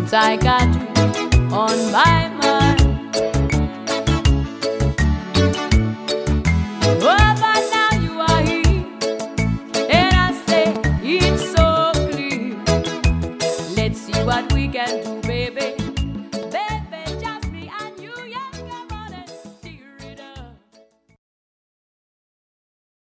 I got you on my mind. Oh, but now you are here, and I say it's so clear. Let's see what we can do.